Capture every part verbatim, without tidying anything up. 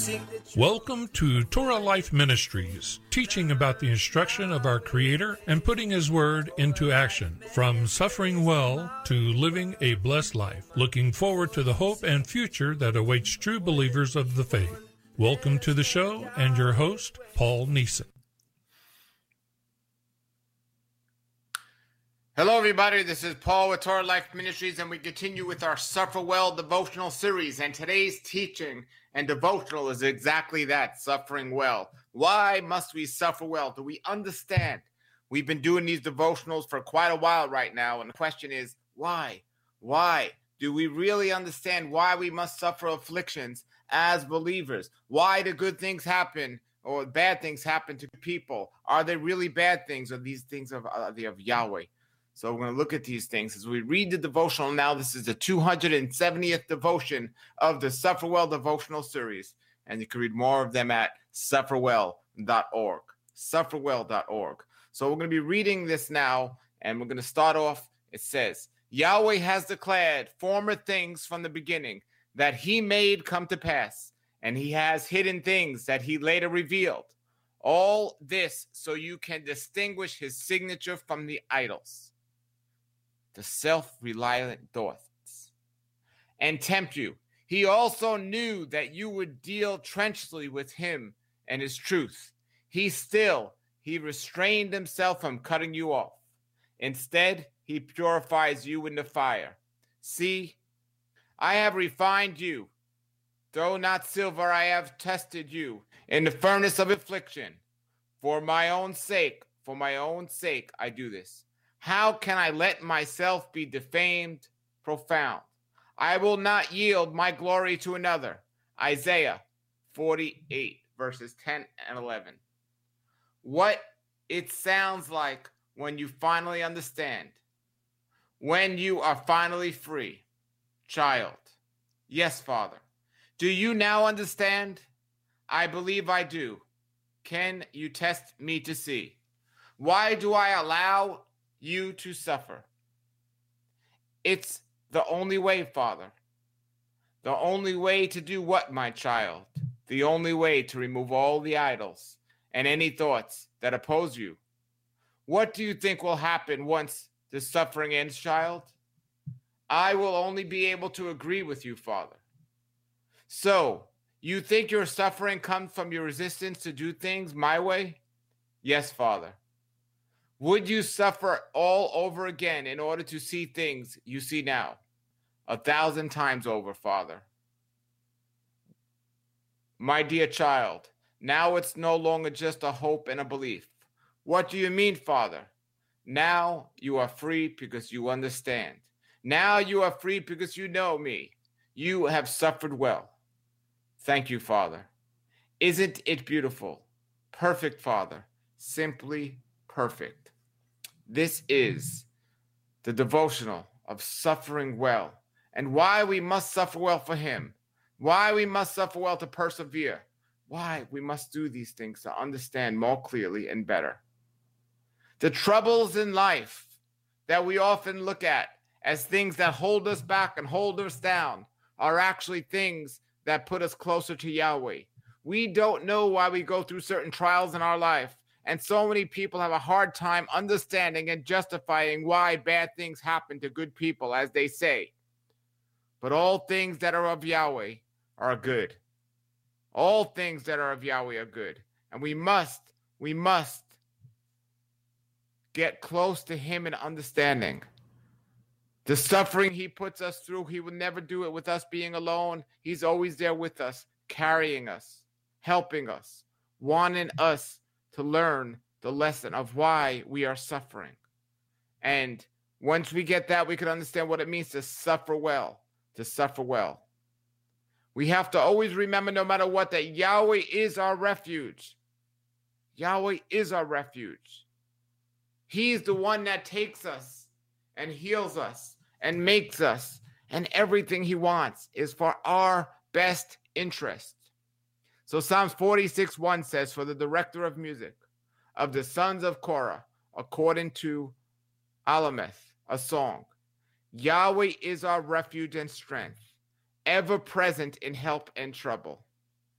Welcome to Torah Life Ministries, teaching about the instruction of our Creator and putting His Word into action, from suffering well to living a blessed life, looking forward to the hope and future that awaits true believers of the faith. Welcome to the show and your host, Paul Neeson. Hello, everybody. This is Paul with Torah Life Ministries, and we continue with our Suffer Well devotional series. And today's teaching and devotional is exactly that, suffering well. Why must we suffer well? Do we understand? We've been doing these devotionals for quite a while right now, and the question is, why? Why? Do we really understand why we must suffer afflictions as believers? Why do good things happen or bad things happen to people? Are they really bad things, or these things of, are they of Yahweh? So we're going to look at these things as we read the devotional now. This is the two hundred seventieth devotion of the Suffer Well devotional series. And you can read more of them at suffer well dot org. suffer well dot org. So we're going to be reading this now, and we're going to start off. It says, Yahweh has declared former things from the beginning that he made come to pass, and he has hidden things that he later revealed. All this so you can distinguish his signature from the idols, the self-reliant thoughts, and tempt you. He also knew that you would deal treacherously with him and his truth. He still, he restrained himself from cutting you off. Instead, he purifies you in the fire. See, I have refined you. Though not silver, I have tested you in the furnace of affliction. For my own sake, for my own sake, I do this. How can I let myself be defamed? Profound. I will not yield my glory to another. Isaiah forty-eight, verses ten and eleven. What it sounds like when you finally understand. When you are finally free. Child. Yes, Father. Do you now understand? I believe I do. Can you test me to see? Why do I allow you to suffer? It's the only way, Father. The only way to do what, my child? The only way to remove all the idols and any thoughts that oppose you. What do you think will happen once the suffering ends, child? I will only be able to agree with you, Father. So, you think your suffering comes from your resistance to do things my way? Yes, Father. Would you suffer all over again in order to see things you see now? A thousand times over, Father. My dear child, now it's no longer just a hope and a belief. What do you mean, Father? Now you are free because you understand. Now you are free because you know me. You have suffered well. Thank you, Father. Isn't it beautiful? Perfect, Father. Simply perfect. This is the devotional of suffering well, and why we must suffer well for him, why we must suffer well to persevere, why we must do these things to understand more clearly and better. The troubles in life that we often look at as things that hold us back and hold us down are actually things that put us closer to Yahweh. We don't know why we go through certain trials in our life. And so many people have a hard time understanding and justifying why bad things happen to good people, as they say. But all things that are of Yahweh are good. All things that are of Yahweh are good. And we must, we must get close to him in understanding. The suffering he puts us through, he will never do it with us being alone. He's always there with us, carrying us, helping us, wanting us to learn the lesson of why we are suffering. And once we get that, we can understand what it means to suffer well, to suffer well. We have to always remember, no matter what, that Yahweh is our refuge. Yahweh is our refuge. He's the one that takes us and heals us and makes us, and everything he wants is for our best interest. So Psalms forty-six one says, for the director of music of the sons of Korah, according to Alameth, a song, Yahweh is our refuge and strength, ever present in help and trouble.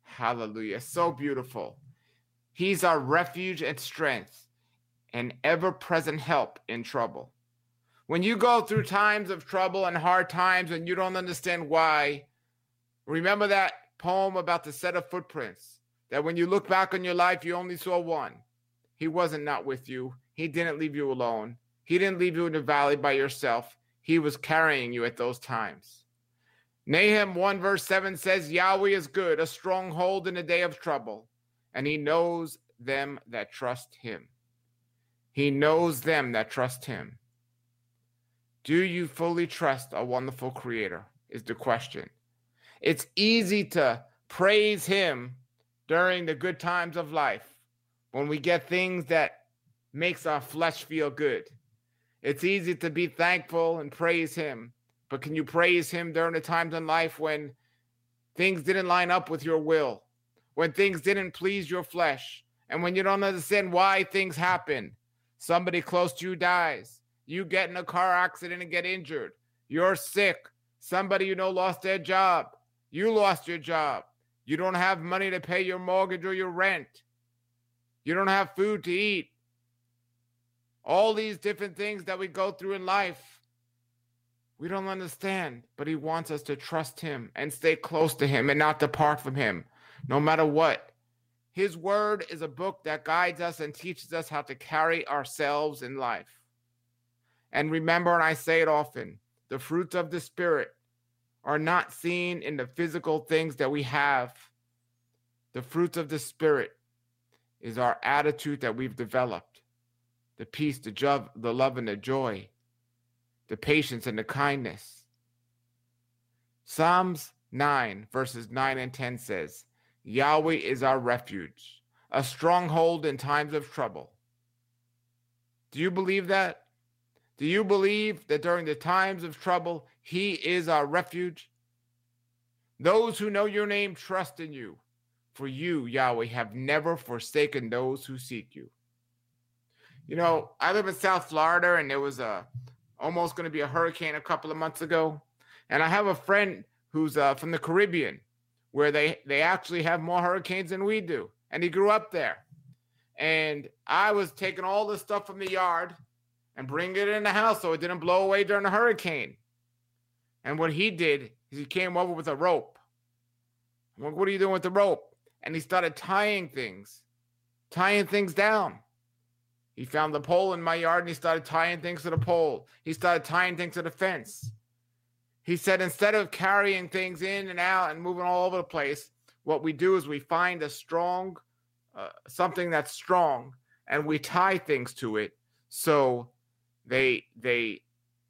Hallelujah. So beautiful. He's our refuge and strength and ever-present help in trouble. When you go through times of trouble and hard times and you don't understand why, remember that poem about the set of footprints, that when you look back on your life, you only saw one. He wasn't not with you. He didn't leave you alone. He didn't leave you in the valley by yourself. He was carrying you at those times. Nahum one verse seven says, Yahweh is good, a stronghold in the day of trouble, and he knows them that trust him. He knows them that trust him. Do you fully trust a wonderful creator is the question. It's easy to praise him during the good times of life when we get things that makes our flesh feel good. It's easy to be thankful and praise him, but can you praise him during the times in life when things didn't line up with your will, when things didn't please your flesh, and when you don't understand why things happen? Somebody close to you dies. You get in a car accident and get injured. You're sick. Somebody you know lost their job. You lost your job. You don't have money to pay your mortgage or your rent. You don't have food to eat. All these different things that we go through in life, we don't understand, but he wants us to trust him and stay close to him and not depart from him, no matter what. His word is a book that guides us and teaches us how to carry ourselves in life. And remember, and I say it often, the fruits of the Spirit are not seen in the physical things that we have. The fruits of the Spirit is our attitude that we've developed. The peace, the joy, the love, and the joy, the patience and the kindness. Psalms nine, verses nine and ten says, Yahweh is our refuge, a stronghold in times of trouble. Do you believe that? Do you believe that during the times of trouble, he is our refuge? Those who know your name trust in you, for you, Yahweh, have never forsaken those who seek you. You know, I live in South Florida, and there was a almost going to be a hurricane a couple of months ago. And I have a friend who's uh, from the Caribbean, where they, they actually have more hurricanes than we do. And he grew up there. And I was taking all the stuff from the yard and bringing it in the house so it didn't blow away during the hurricane. And what he did is he came over with a rope. I'm like, what are you doing with the rope? And he started tying things, tying things down. He found the pole in my yard and he started tying things to the pole. He started tying things to the fence. He said, instead of carrying things in and out and moving all over the place, what we do is we find a strong, uh, something that's strong, and we tie things to it so they, they,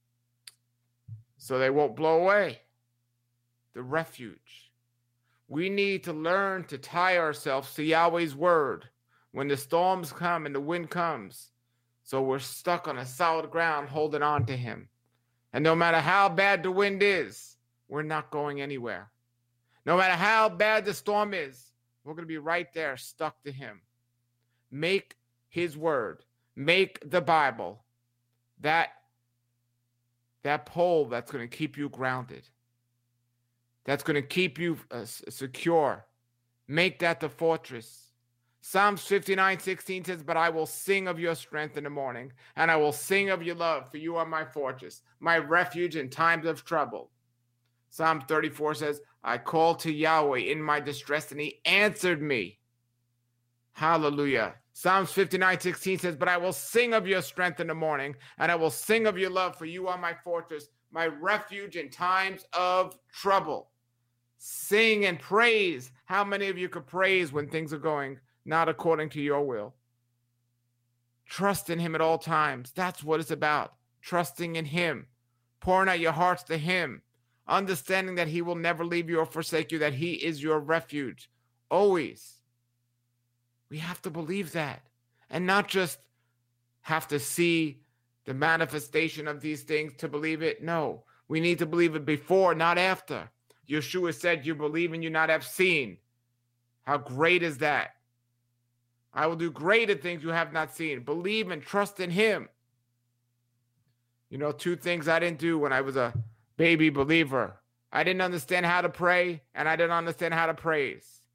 so they won't blow away. The refuge. We need to learn to tie ourselves to Yahweh's word when the storms come and the wind comes, so we're stuck on a solid ground holding on to him. And no matter how bad the wind is, we're not going anywhere. No matter how bad the storm is, we're going to be right there stuck to him. Make his word, make the Bible that, that pole that's going to keep you grounded, that's going to keep you uh, secure. Make that the fortress. Psalms fifty-nine sixteen says, but I will sing of your strength in the morning, and I will sing of your love, for you are my fortress, my refuge in times of trouble. Psalm thirty-four says, I called to Yahweh in my distress, and he answered me. Hallelujah. Psalms fifty-nine sixteen says, but I will sing of your strength in the morning, and I will sing of your love, for you are my fortress, my refuge in times of trouble. Sing and praise. How many of you could praise when things are going not according to your will? Trust in him at all times. That's what it's about. Trusting in him. Pouring out your hearts to him. Understanding that he will never leave you or forsake you. That he is your refuge. Always. We have to believe that. And not just have to see the manifestation of these things to believe it. No. We need to believe it before, not after. Yeshua said, you believe and you not have seen. How great is that? I will do greater things you have not seen. Believe and trust in him. You know, two things I didn't do when I was a baby believer. I didn't understand how to pray, and I didn't understand how to praise.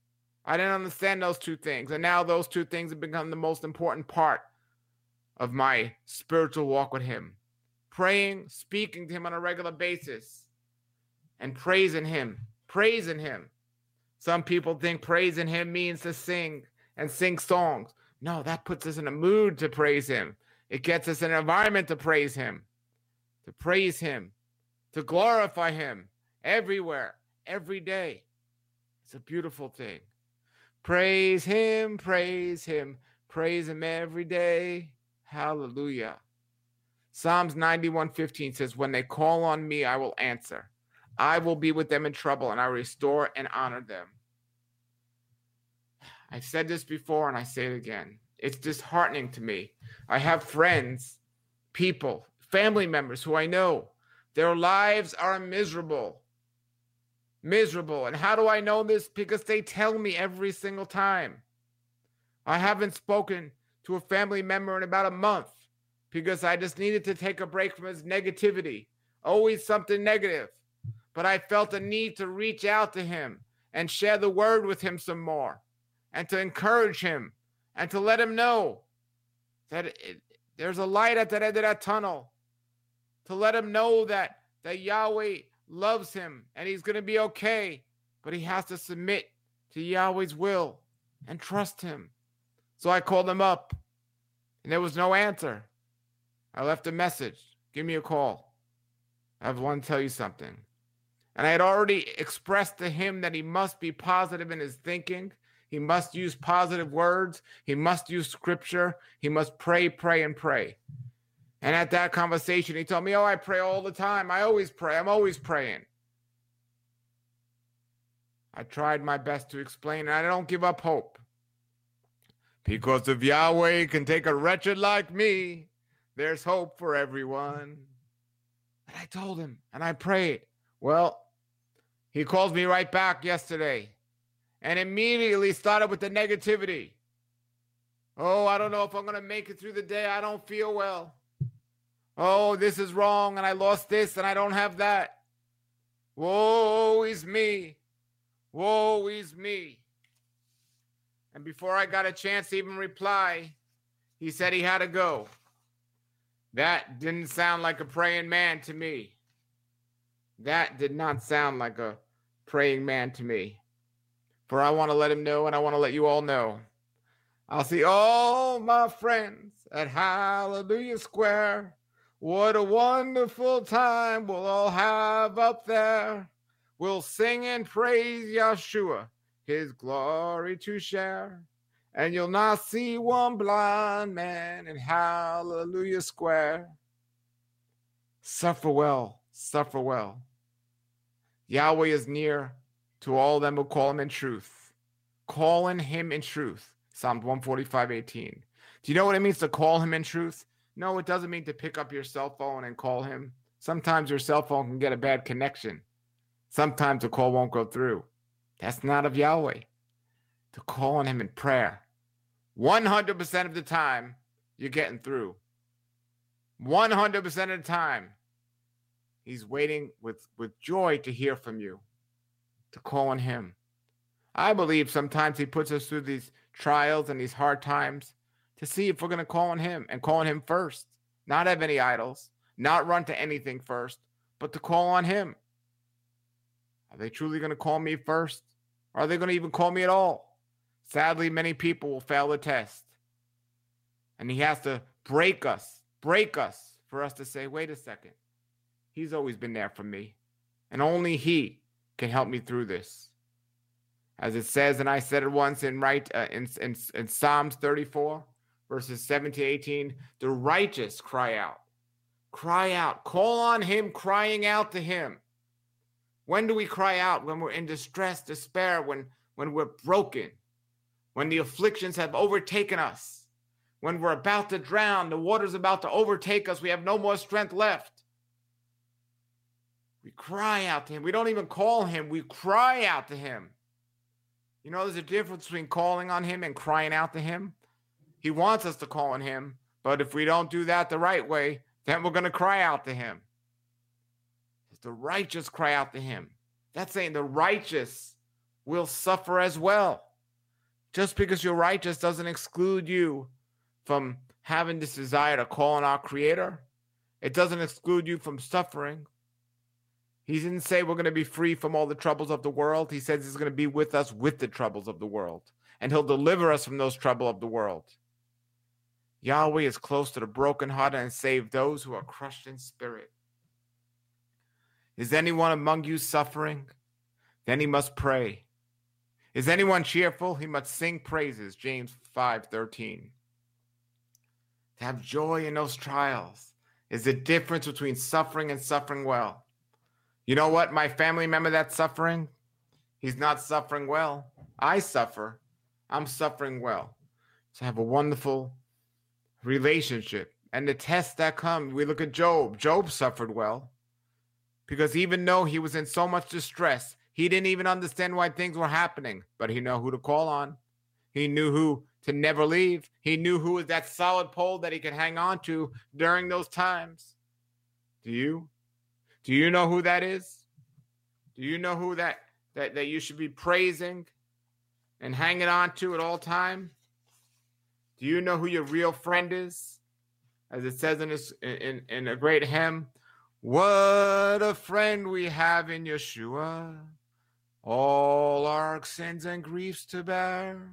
I didn't understand those two things. And now those two things have become the most important part of my spiritual walk with him. Praying, speaking to him on a regular basis, and praising him, praising him. Some people think praising him means to sing and sing songs. No, that puts us in a mood to praise him. It gets us in an environment to praise him, to praise him, to glorify him everywhere, every day. It's a beautiful thing. Praise him, praise him, praise him every day. Hallelujah. Psalms ninety-one fifteen says, when they call on me, I will answer. I will be with them in trouble, and I will restore and honor them. I've said this before, and I say it again. It's disheartening to me. I have friends, people, family members who I know, their lives are miserable. Miserable. And how do I know this? Because they tell me every single time. I haven't spoken to a family member in about a month because I just needed to take a break from his negativity. Always something negative. But I felt a need to reach out to him and share the word with him some more, and to encourage him and to let him know that it, there's a light at that end of that tunnel, to let him know that, that Yahweh loves him and he's going to be okay, but he has to submit to Yahweh's will and trust him. So I called him up, and there was no answer. I left a message. Give me a call. I want to tell you something. And I had already expressed to him that he must be positive in his thinking. He must use positive words. He must use scripture. He must pray, pray, and pray. And at that conversation, he told me, oh, I pray all the time. I always pray. I'm always praying. I tried my best to explain, and I don't give up hope. Because if Yahweh can take a wretched like me, there's hope for everyone. And I told him, and I prayed. Well, he called me right back yesterday and immediately started with the negativity. Oh, I don't know if I'm going to make it through the day. I don't feel well. Oh, this is wrong, and I lost this, and I don't have that. Woe is me. Woe is me. And before I got a chance to even reply, he said he had to go. That didn't sound like a praying man to me. That did not sound like a praying man to me. For I want to let him know, and I want to let you all know. I'll see all my friends at Hallelujah Square. What a wonderful time we'll all have up there. We'll sing and praise Yeshua, his glory to share. And you'll not see one blind man in Hallelujah Square. Suffer well, suffer well. Yahweh is near to all them who call him in truth. Calling him in truth. Psalm one forty-five, eighteen. Do you know what it means to call him in truth? No, it doesn't mean to pick up your cell phone and call him. Sometimes your cell phone can get a bad connection. Sometimes the call won't go through. That's not of Yahweh. To call on him in prayer. one hundred percent of the time, you're getting through. one hundred percent of the time, he's waiting with, with joy to hear from you, to call on him. I believe sometimes he puts us through these trials and these hard times to see if we're going to call on him, and call on him first. Not have any idols, not run to anything first, but to call on him. Are they truly going to call me first? Or are they going to even call me at all? Sadly, many people will fail the test. And he has to break us, break us for us to say, wait a second. He's always been there for me. And only he can help me through this. As it says, and I said it once in right uh, in, in, in Psalms thirty-four, verses seventeen to eighteen, the righteous cry out. Cry out. Call on him, crying out to him. When do we cry out? When we're in distress, despair, when, when we're broken, when the afflictions have overtaken us, when we're about to drown, the water's about to overtake us, we have no more strength left. We cry out to him. We don't even call him. We cry out to him. You know, there's a difference between calling on him and crying out to him. He wants us to call on him, but if we don't do that the right way, then we're going to cry out to him. The righteous cry out to him. That's saying the righteous will suffer as well. Just because you're righteous doesn't exclude you from having this desire to call on our Creator. It doesn't exclude you from suffering. He didn't say we're going to be free from all the troubles of the world. He says he's going to be with us with the troubles of the world. And he'll deliver us from those troubles of the world. Yahweh is close to the brokenhearted and save those who are crushed in spirit. Is anyone among you suffering? Then he must pray. Is anyone cheerful? He must sing praises. James five thirteen. To have joy in those trials is the difference between suffering and suffering well. You know what? My family member that's suffering, he's not suffering well. I suffer. I'm suffering well. So have a wonderful relationship. And the tests that come, we look at Job. Job suffered well because even though he was in so much distress, he didn't even understand why things were happening, but he knew who to call on. He knew who to never leave. He knew who was that solid pole that he could hang on to during those times. Do you? Do you know who that is? Do you know who that that, that you should be praising and hanging on to at all time? Do you know who your real friend is? As it says in this in, in a great hymn, what a friend we have in Yeshua, all our sins and griefs to bear.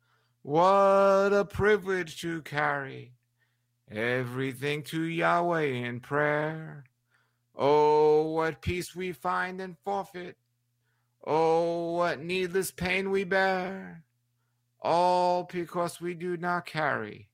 What a privilege to carry everything to Yahweh in prayer. Oh, what peace we find and forfeit. Oh, what needless pain we bear. All because we do not carry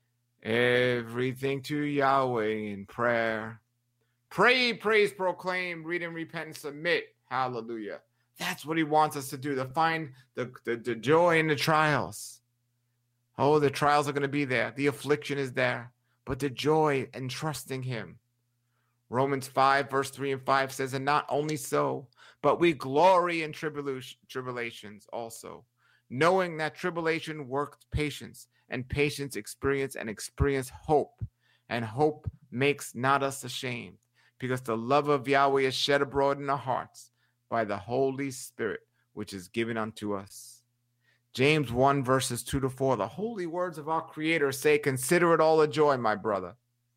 everything to Yahweh in prayer. Pray, praise, proclaim, read and repent and submit. Hallelujah. That's what he wants us to do, to find the, the, the joy in the trials. Oh, the trials are going to be there. The affliction is there. But the joy in trusting him. Romans five, verse three and five says, and not only so, but we glory in tribulation, tribulations also, knowing that tribulation works patience, and patience experience, and experience hope. And hope makes not us ashamed, because the love of Yahweh is shed abroad in our hearts by the Holy Spirit, which is given unto us. James one, verses two to four, the holy words of our Creator say, consider it all a joy, my brother.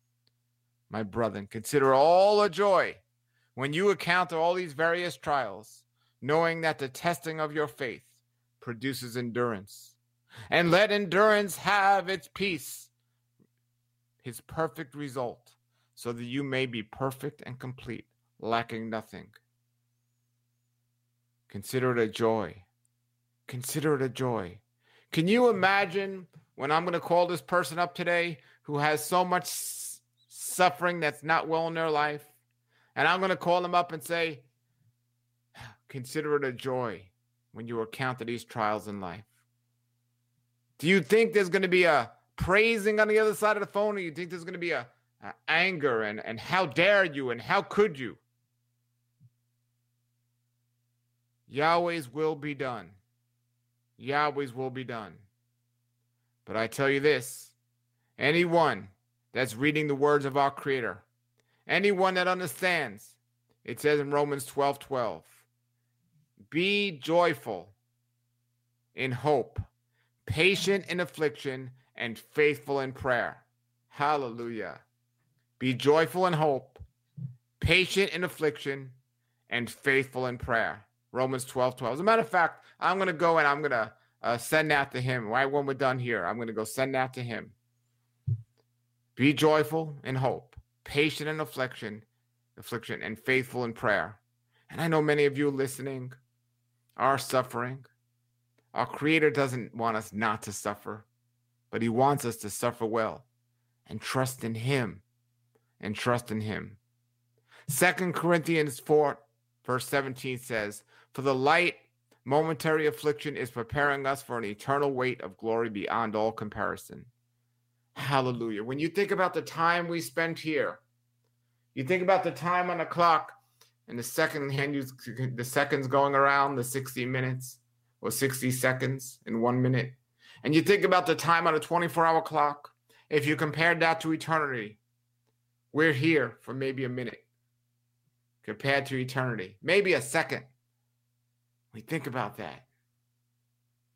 My brethren, consider all a joy when you encounter all these various trials, knowing that the testing of your faith produces endurance. And let endurance have its peace, his perfect result, so that you may be perfect and complete, lacking nothing. Consider it a joy. Consider it a joy. Can you imagine when I'm going to call this person up today who has so much suffering that's not well in their life, and I'm going to call them up and say, consider it a joy when you encounter these trials in life? Do you think there's going to be a praising on the other side of the phone, or you think there's going to be a, a anger and, and how dare you and how could you? Yahweh's will be done. Yahweh's will be done. But I tell you this, anyone that's reading the words of our Creator, anyone that understands, it says in Romans twelve twelve, be joyful in hope, patient in affliction, and faithful in prayer. Hallelujah. Be joyful in hope, patient in affliction, and faithful in prayer. Romans twelve twelve. As a matter of fact, I'm going to go and I'm going to uh, send that to him. Right when we're done here, I'm going to go send that to him. Be joyful in hope, patient in affliction, affliction, and faithful in prayer. And I know many of you listening are suffering. Our Creator doesn't want us not to suffer, but he wants us to suffer well and trust in him and trust in him. Second Corinthians four, verse seventeen says, for the light momentary affliction is preparing us for an eternal weight of glory beyond all comparison. Hallelujah. When you think about the time we spent here, you think about the time on the clock and the second hand, you, the seconds going around, the sixty minutes or sixty seconds in one minute. And you think about the time on a twenty-four hour clock. If you compared that to eternity, we're here for maybe a minute compared to eternity, maybe a second. We think about that.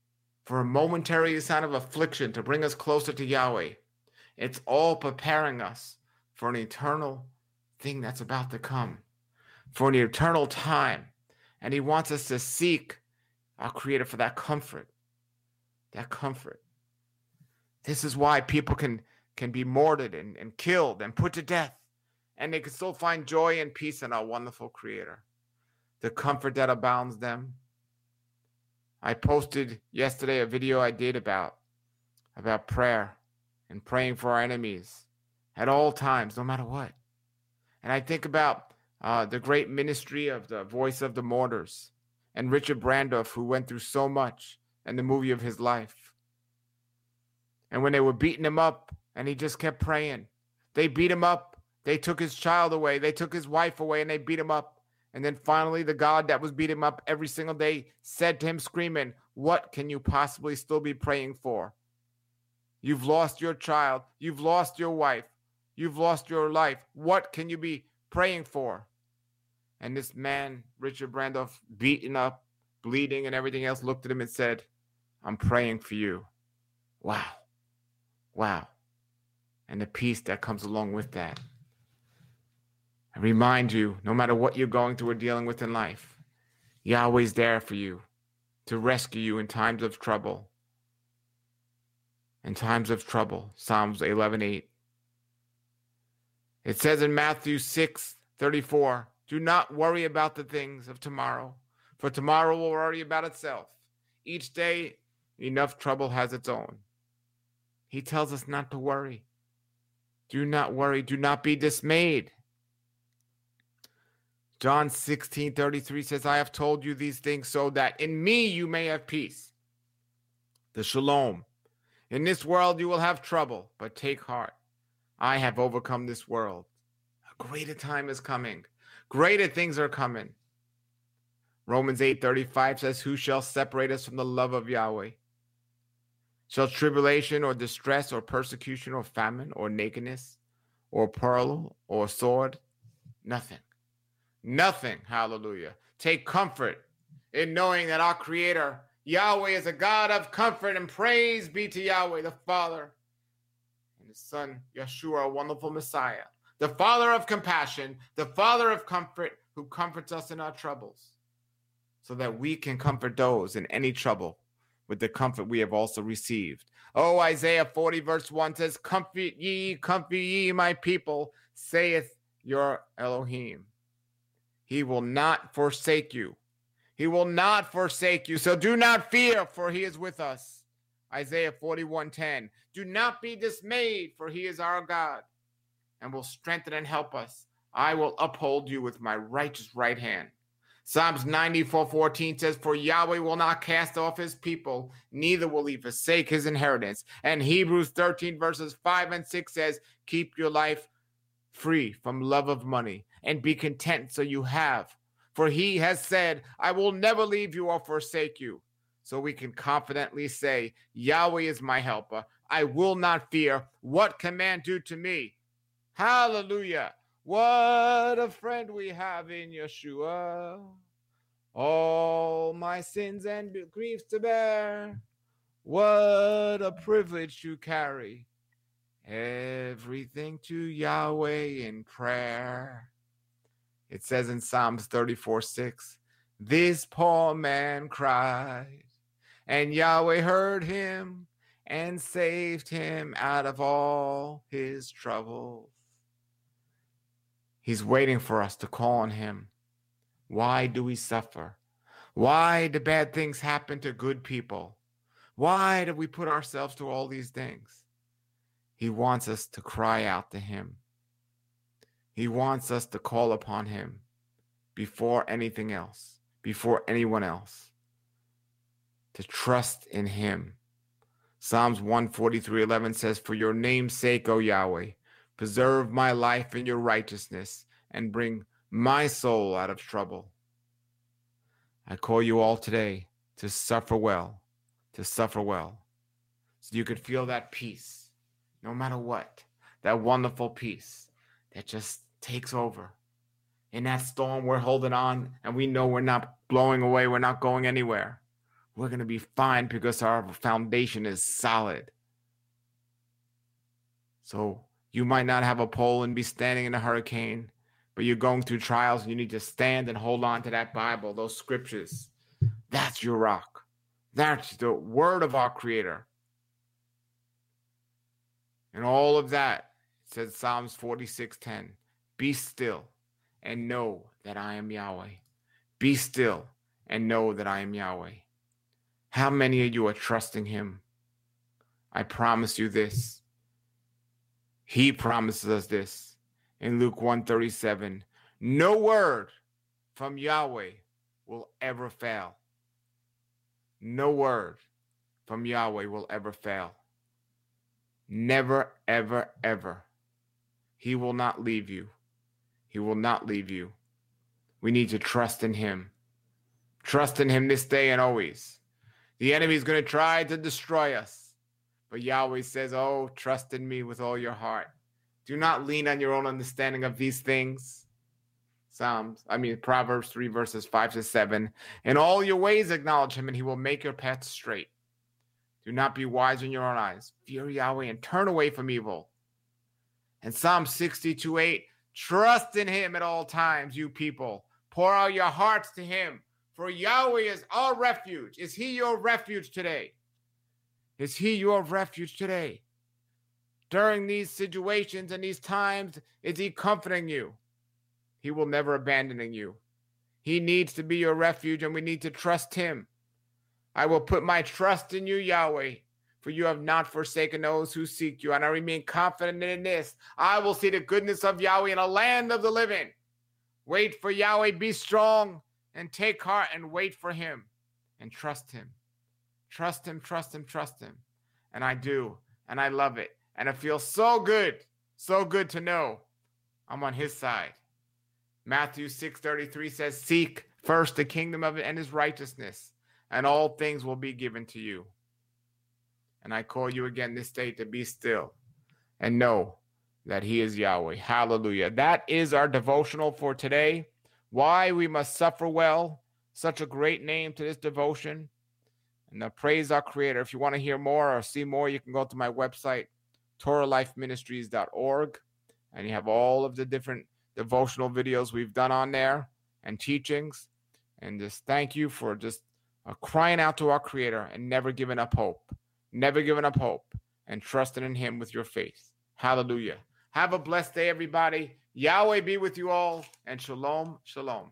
for a momentary sign of affliction to bring us closer to Yahweh. It's all preparing us for an eternal thing that's about to come, for an eternal time. And he wants us to seek our Creator for that comfort, that comfort. This is why people can, can be martyred and, and killed and put to death, and they can still find joy and peace in our wonderful Creator, the comfort that abounds them. I posted yesterday a video I did about, about prayer and praying for our enemies at all times, no matter what. And I think about uh, the great ministry of the Voice of the Martyrs and Richard Brandoff, who went through so much in the movie of his life. And when they were beating him up and he just kept praying, they beat him up. They took his child away. They took his wife away and they beat him up. And then finally, the God that was beating him up every single day said to him, screaming, "What can you possibly still be praying for? You've lost your child. You've lost your wife. You've lost your life. What can you be praying for?" And this man, Richard Brandoff, beaten up, bleeding and everything else, looked at him and said, "I'm praying for you." Wow. Wow. And the peace that comes along with that. I remind you, no matter what you're going through or dealing with in life, Yahweh's there for you to rescue you in times of trouble. In times of trouble. Psalms eleven eight. It says in Matthew six thirty-four, "Do not worry about the things of tomorrow, for tomorrow will worry about itself. Each day, enough trouble has its own." He tells us not to worry. Do not worry. Do not be dismayed. John sixteen thirty-three says, "I have told you these things so that in me you may have peace." The shalom. "In this world you will have trouble, but take heart. I have overcome this world." A greater time is coming. Greater things are coming. Romans eight thirty-five says, "Who shall separate us from the love of Yahweh? Shall tribulation or distress or persecution or famine or nakedness or peril or sword?" Nothing. Nothing. Hallelujah. Take comfort in knowing that our Creator, Yahweh, is a God of comfort, and praise be to Yahweh, the Father, and His Son, Yeshua, a wonderful Messiah, the Father of compassion, the Father of comfort, who comforts us in our troubles, so that we can comfort those in any trouble with the comfort we have also received. Oh, Isaiah forty verse one says, "Comfort ye, comfort ye, my people, saith your Elohim. He will not forsake you. He will not forsake you. So do not fear, for he is with us." Isaiah forty-one ten. "Do not be dismayed, for he is our God, and will strengthen and help us. I will uphold you with my righteous right hand." Psalms ninety-four fourteen says, "For Yahweh will not cast off his people, neither will he forsake his inheritance." And Hebrews thirteen verses five and six says, "Keep your life free from love of money, and be content so you have. For he has said, I will never leave you or forsake you." So we can confidently say, Yahweh is my helper. I will not fear. What can man do to me? Hallelujah. What a friend we have in Yeshua. All my sins and griefs to bear. What a privilege to carry everything to Yahweh in prayer. It says in Psalms thirty-four six, "This poor man cried, and Yahweh heard him and saved him out of all his troubles." He's waiting for us to call on him. Why do we suffer? Why do bad things happen to good people? Why do we put ourselves through all these things? He wants us to cry out to him. He wants us to call upon him before anything else, before anyone else, to trust in him. Psalms one forty-three eleven says, "For your name's sake, O Yahweh, preserve my life in your righteousness and bring my soul out of trouble." I call you all today to suffer well, to suffer well, so you could feel that peace. No matter what, that wonderful peace that just takes over. In that storm, we're holding on, and we know we're not blowing away. We're not going anywhere. we're going to be fine because our foundation is solid. So you might not have a pole and be standing in a hurricane, but you're going through trials and you need to stand and hold on to that Bible, those scriptures. That's your rock. That's the word of our Creator. And all of that, it says Psalms forty-six ten, be still and know that I am Yahweh. Be still and know that I am Yahweh. How many of you are trusting him? I promise you this. He promises us this in Luke one thirty-seven. No word from Yahweh will ever fail. No word from Yahweh will ever fail. Never, ever, ever. He will not leave you. He will not leave you. We need to trust in him. Trust in him this day and always. The enemy is going to try to destroy us. But Yahweh says, oh, trust in me with all your heart. Do not lean on your own understanding of these things. Psalms, I mean, Proverbs three, verses five to seven. In all your ways acknowledge him, and he will make your path straight. Do not be wise in your own eyes. Fear Yahweh and turn away from evil. And Psalm sixty-two eight, trust in him at all times, you people. Pour out your hearts to him, for Yahweh is our refuge. Is he your refuge today? Is he your refuge today? During these situations and these times, is he comforting you? He will never abandon you. He needs to be your refuge, and we need to trust him. I will put my trust in you, Yahweh, for you have not forsaken those who seek you. And I remain confident in this. I will see the goodness of Yahweh in a land of the living. Wait for Yahweh, be strong, and take heart, and wait for him, and trust him. Trust him, trust him, trust him. And I do, and I love it. And it feels so good, so good to know I'm on his side. Matthew six thirty-three says, seek first the kingdom of it and his righteousness, and all things will be given to you. And I call you again this day to be still and know that he is Yahweh. Hallelujah. That is our devotional for today. Why we must suffer well. Such a great name to this devotion. And uh, praise our Creator. If you want to hear more or see more, you can go to my website, Torah Life Ministries dot org. And you have all of the different devotional videos we've done on there and teachings. And just thank you for just uh, crying out to our Creator and never giving up hope. Never giving up hope and trusting in him with your faith. Hallelujah. Have a blessed day, everybody. Yahweh be with you all, and shalom, shalom.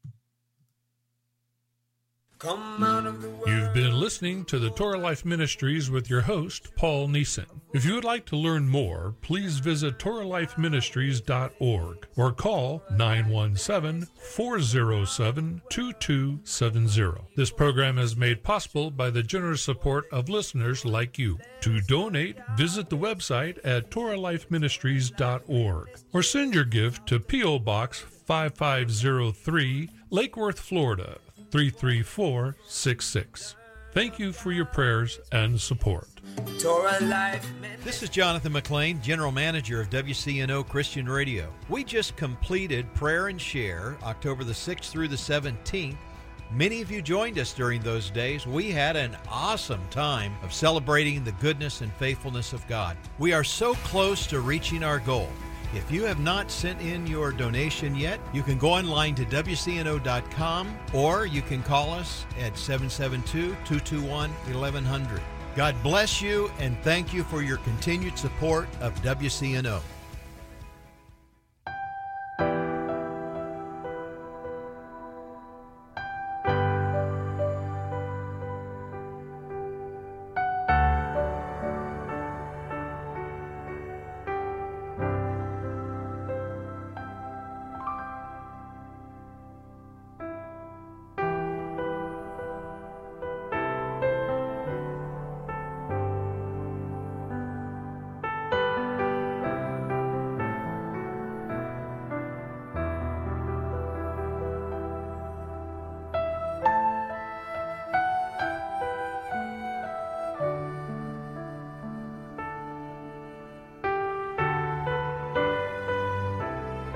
Come out of the world. You've been listening to the Torah Life Ministries with your host, Paul Neeson. If you would like to learn more, please visit Torah Life Ministries dot org or call nine one seven, four zero seven, two two seven zero. This program is made possible by the generous support of listeners like you. To donate, visit the website at Torah Life Ministries dot org or send your gift to P O Box five five zero three, Lake Worth, Florida, three three four six six. Thank you for your prayers and support. Torah Life. This is Jonathan McLean, General Manager of W C N O Christian Radio. We just completed Prayer and Share, October the sixth through the seventeenth. Many of you joined us during those days. We had an awesome time of celebrating the goodness and faithfulness of God. We are so close to reaching our goal. If you have not sent in your donation yet, you can go online to W C N O dot com or you can call us at seven seven two, two two one, eleven hundred. God bless you and thank you for your continued support of W C N O.